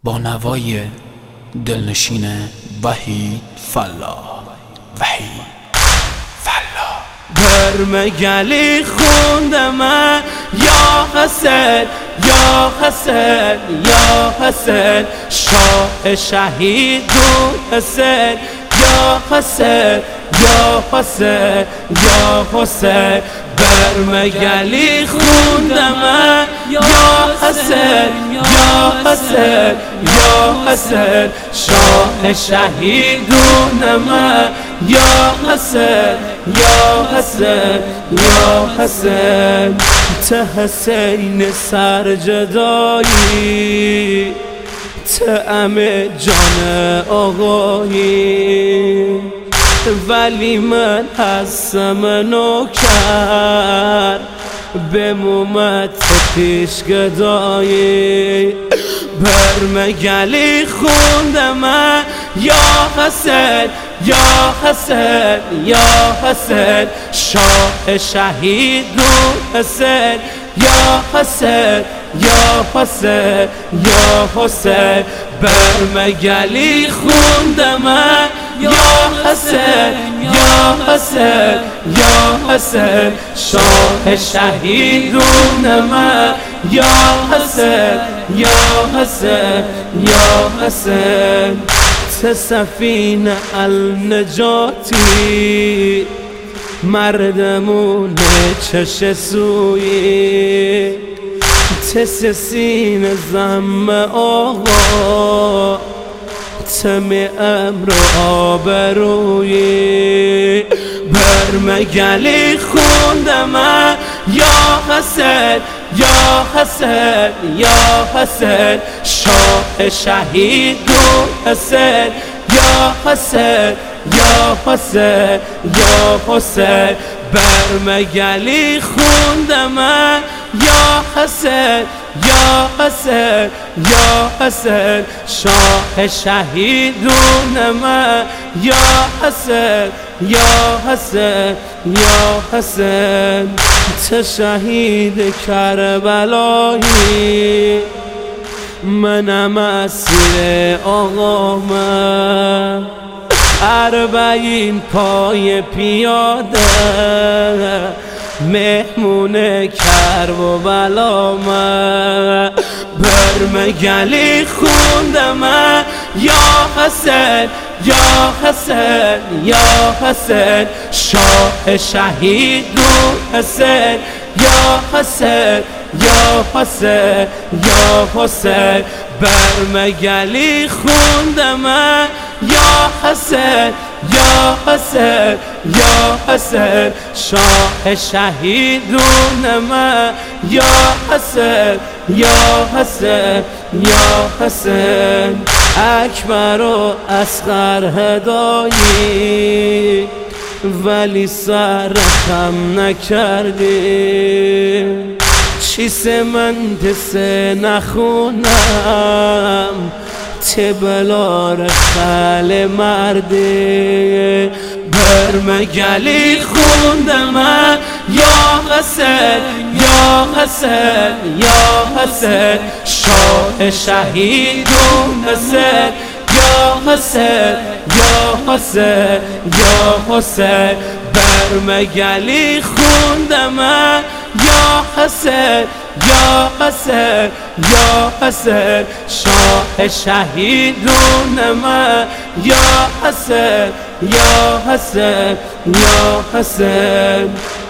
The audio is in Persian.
با نوای دلنشین وحید فلاح. برمگلی خوندم یا حسن یا حسن یا حسن، شاه شهیدون حسن یا حسن یا حسن یا حسن. برمگلی خوندم یا حسن یا حسن یا حسن، شاه شهیدونم یا حسن یا حسن یا حسن. ته حسین سرجدایی، طعم جان آقایی، ولی من هستم نوکر به مومت پیش گدایی. برمگلی خوندم یا حسن یا حسن یا حسن، شاه شهیدون حسن یا حسن یا حسن یا حسن. برمگلی خوندم یا حسن یا حسن یا حسن، شاه شهیدونم یا حسن یا حسن یا حسن. سفینه النجاتی، مردمون چش سویی، سینه زم آقا، تم امر آبرویی. برمگلی خوندم یا حسن یا حسن یا حسن، شاه شهیدون حسن یا حسن یا حسن یا حسن. برمگلی خوندم یا حسن یا حسن یا حسن، شاه شهیدونم یا حسن یا حسن یا حسن. چه شهید کربلایی، منم اسیر آقامم، 40 پای پیاده، مهمون کرب و بلامه. برمگلی خوندم یا حسن یا حسن یا حسن، شاه شهیدون حسن یا حسن یا حسن یا حسن. برمگلی خوندم یا حسن یا حسن یا حسن، شاه شهیدونم یا حسن یا حسن یا حسن. اکبر و اصغر هدایی، ولی سر خم نکردی. چیز من دسه نخونم، تبلار خل مرده. برمگلی خوندم یا حسن یا حسن یا حسن، شاه شهیدون حسن یا حسن یا حسن یا حسن. برمگلی خوندم یا حسن یا حسن یا حسن، شاه شهیدونم یا حسن یا حسن یا حسن.